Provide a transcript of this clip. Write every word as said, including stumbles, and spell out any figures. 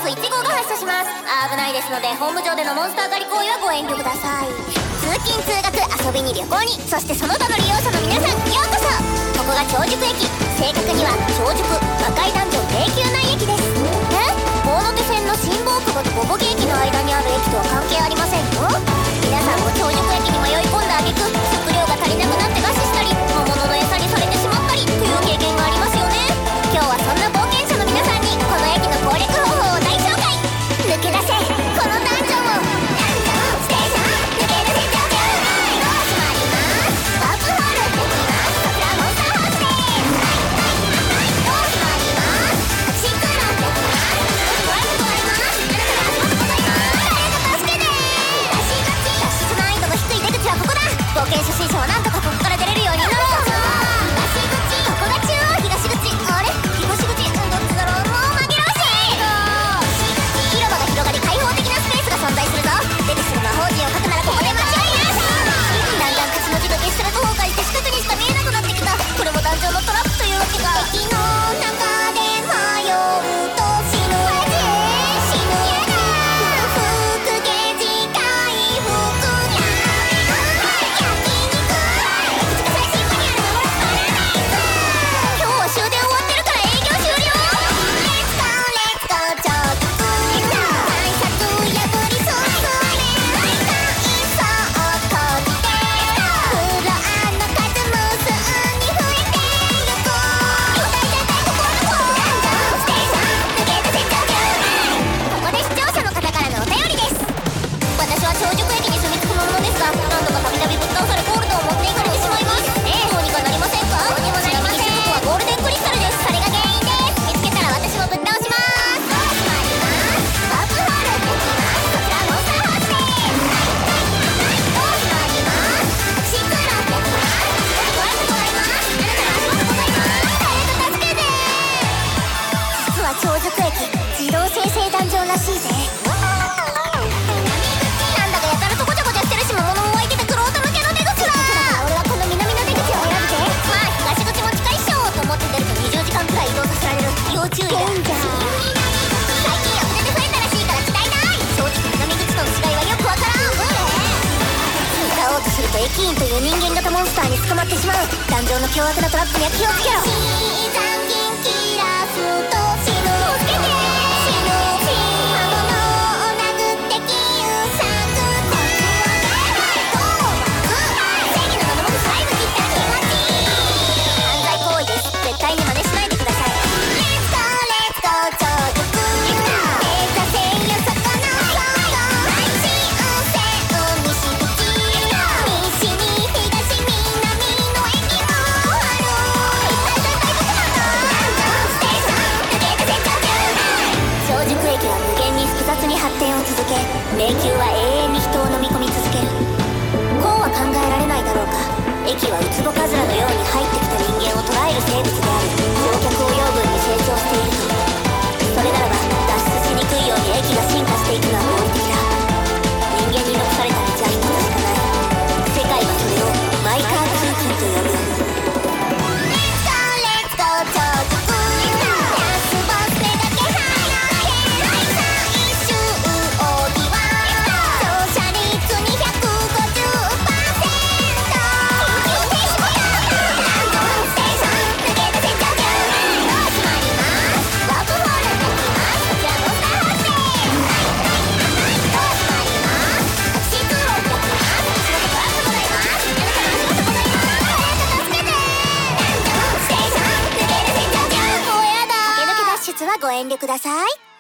スいち号が発車します。危ないですので本部上でのモンスター狩り行為はご遠慮ください。通勤通学遊びに旅行に、そしてその他の利用者の皆さん、ようこそ。ここが長宿駅、正確には長宿魔界ダンジョン迷宮内駅です。え大手線の新大久保とボボゲ駅の間にある駅とは関係ありませんよ。皆さんも長宿駅に迷い込んだ挙句、食料が足りなくなって餓死したり、魔物の餌にされてしまったりという経験がありますよね。今日はそんな冒険者の皆さんにこの駅の攻略方法を大紹介。抜け出せこのダンジョンを。ダンジョンステーション抜け出せちゃう。ドア閉まります。ワープホールできます。こちらモンスターハウスです。ドア閉まります。シークーラーできます。ドライブございます。あなたが足元ございます。誰か助けて。出しがち脱出難易度の低い出口はここだ。冒険初心者はなんとかここから出れるようになろう。東口、ここが中央。東口、あれ東口、うんどっちだろう。もう紛らわしい。広場が広がり開放的なスペースが存在するぞ。出てすぐ魔法陣を書くならここで間違いなし。だんだん口の字がゲストラと崩壊して近くにしか見えなくなってきた。これも団長のトラップというわけか。駅の中で迷うと死ぬ。マジ死ぬ。やだ不服ゲージ回復。焼肉最新マニュアルのパラダイス。今日は終電終わってるから営業終了。レッツゴーレッツゴー長宿。改札破り進め。階層を閉じて。フロアの数無数に増えてゆく。痛い痛い痛いここはどこ。ダンジョンステーション抜け出せちゃう。ここで視聴者の方からのお便りです。私は長宿駅に住み着くものですが、何度かたびたびぶっ倒されゴールドを持っていかれてしまいます。ええどうにかなりませんか。どうにもなりません。ちなみにシズコはゴールデンクリスタルです。それが原因です。見つけたら私もぶっ倒します。ドア閉まります。ワープホールできます。こちらモンスターハウスです。ドア閉まります。シークーラーできます。ドライブございます。あなたが足元ございます。誰か助けて。実は長宿駅自動生成ダンジョンらしいぜ。なんだかやたらとごちゃごちゃしてるし、魔物も湧いててクロート向けの出口だ。俺はこの南の出口を選ぶぜ。まあ東口も近いっしょと思って出るとにじゅうじかんくらい移動させられる。要注意だ。最近アップデート増えたらしいから期待大。正直南口との違いはよくわからん。使おうとすると駅員という人間型モンスターに捕まってしまう。ダンジョンの凶悪なトラップには気をつけろ。死残銀切らすと死ぬ。助けて。死ぬ。魔物を殴って救済。コツは正義の名のもと細部切ったら気持ちいい。犯罪行為です。絶対に真似しないでください。レッツゴーレッツゴー長宿。目指せよそこの標語。新運線西口。西に東南の駅もある。痛い痛い痛いどこなの。ダンジョンステーション抜け出せちゃう。長宿駅は無限に複雑に発展を続け、迷宮は永遠に人を飲み込み続ける。こうは考えられないだろうか。駅はウツボカズラのように入ってきた人間を捕らえる生物である。乗客を養分に成長していると。それならば脱出しにくいように駅が進化していくのは合理的だ。人間に残された道は一つしかない。世界はそれをマイカー通勤と呼ぶ。レッツゴーレッツゴー長宿。ラスボス目だけ早け。最終奥義は乗車率にひゃくごじゅっパーセント。緊急停止ボタン。ダンジョンステーション抜け出せちゃう。ドア閉まります。ワープホールできます。こちらモンスターハウスです。ドア閉まります。シークーラーできます。足元トラップございます。あなたの足元ございます。誰か助けて。ダンジョンステーション抜け出せちゃう。もうやだ。駆け抜け脱出はご遠慮ください。